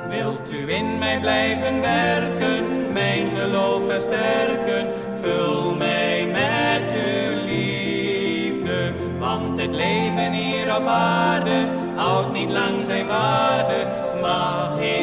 Wilt u in mij blijven werken, mijn geloof versterken, vul mij met uw liefde. Want het leven hier op aarde houdt niet lang zijn waarde, mag